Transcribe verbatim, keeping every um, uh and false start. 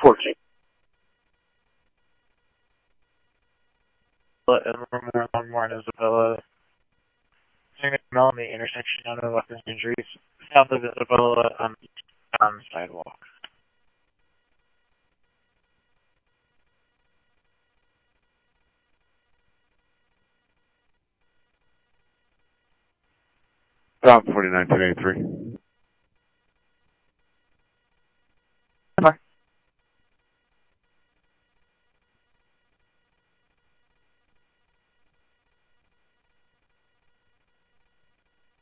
fourteen. Evermore, Longmore, and Isabella. Turning Mel on the intersection down to weapons injuries. South of Isabella on the um, sidewalk. South forty-nine ten eighty-three.